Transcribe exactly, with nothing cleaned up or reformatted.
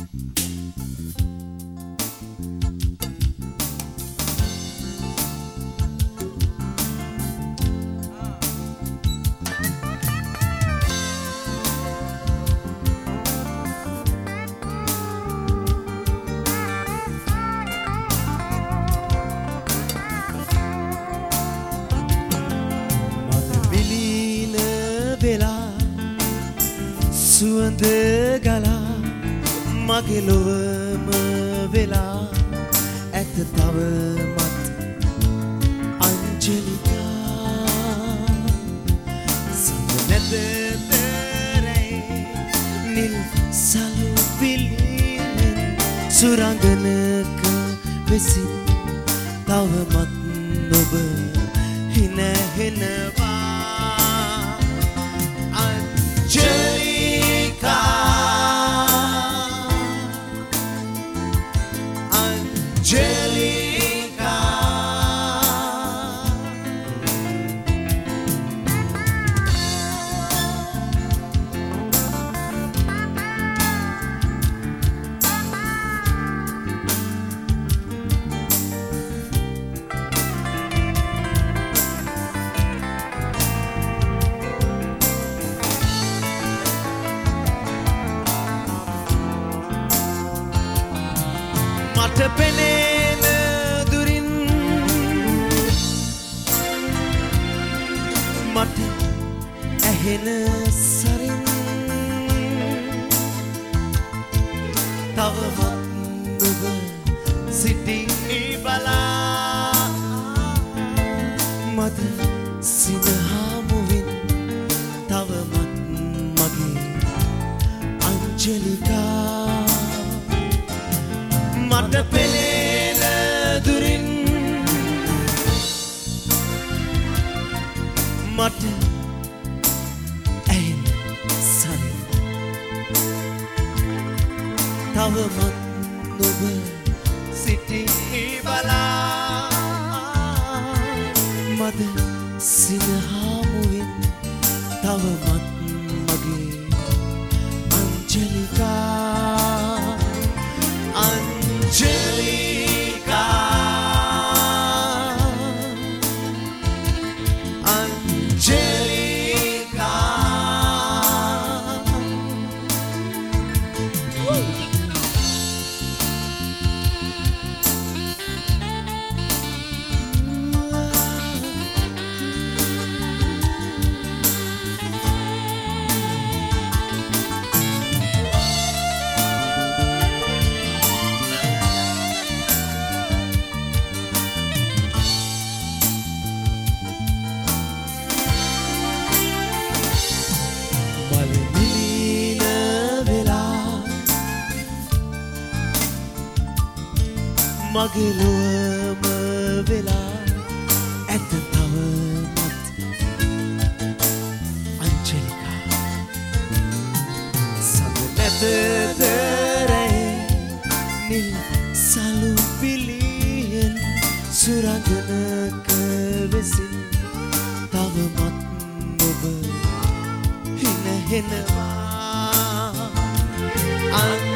සුවඳ ගලා මගේ ලොවම වෙලා ඇත තවමත් අංජලිකා සඳ නැතතරයි නිල් සලු පිළිෙන් සුරංගනක වෙසින් තවමත් ඔබ හින හෙනවා මට පෙනෙන දුරින් මට ඇහෙන සරින් තවමත් ඔබ සිටින්නේ බලා මද සිනහාමුවින් තවමත් මගේ අංජලිකා මට පෙනෙන දුරින් මට ඇහෙන සරින් තවමත් ඔබ සිටින්නේ බලා මද සිනහාමුවින් තවමත් මගේ අංජලිකා Angelica, Angelica. Woo. මගේ ලොවම වෙලා ඇත තවමත් අංජලිකා සඳ නැතතරයි නිල් සලු පිළියෙන් සුරංගනක වෙසින් තවමත් ඔබ හින හෙනවා